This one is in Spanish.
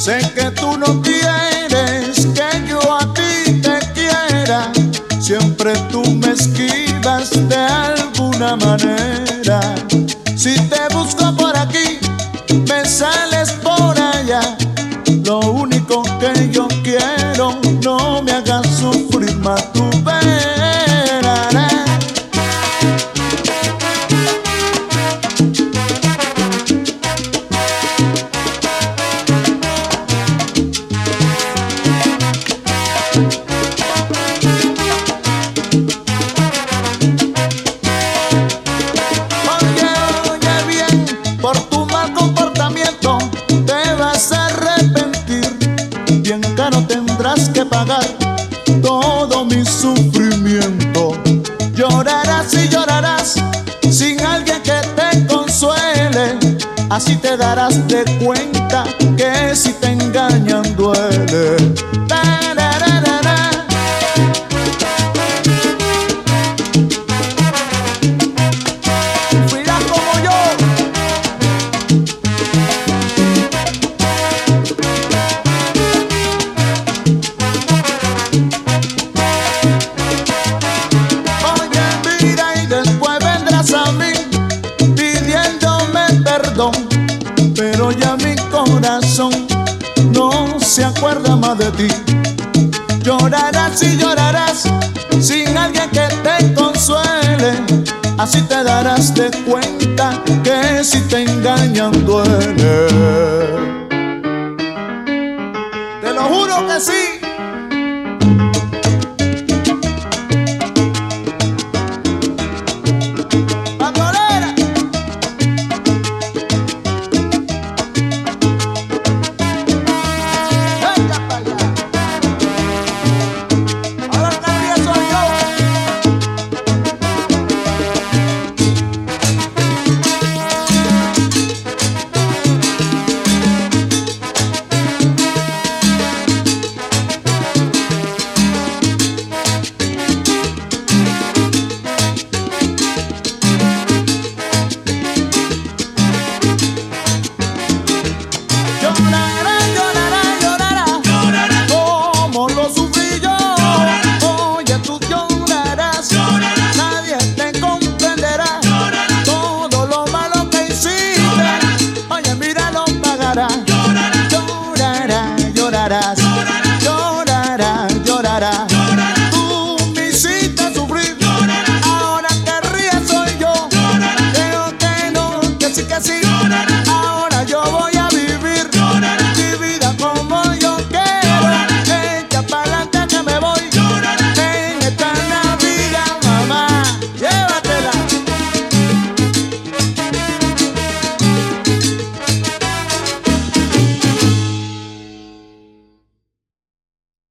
Sé que tú no quieres que yo a ti te quiera, siempre tú me esquivas de alguna manera. Si te busco por aquí, me sales por allá. Lo único que yo quiero, no me hagas sufrir más, tú verás. Que pagar todo mi sufrimiento. Llorarás y llorarás sin alguien que te consuele. Así te darás de cuenta que si te engañan duele. Sufrirás como yo. Pero ya mi corazón no se acuerda más de ti. Llorarás y llorarás sin alguien que te consuele. Así te darás de cuenta que si te engañan duele.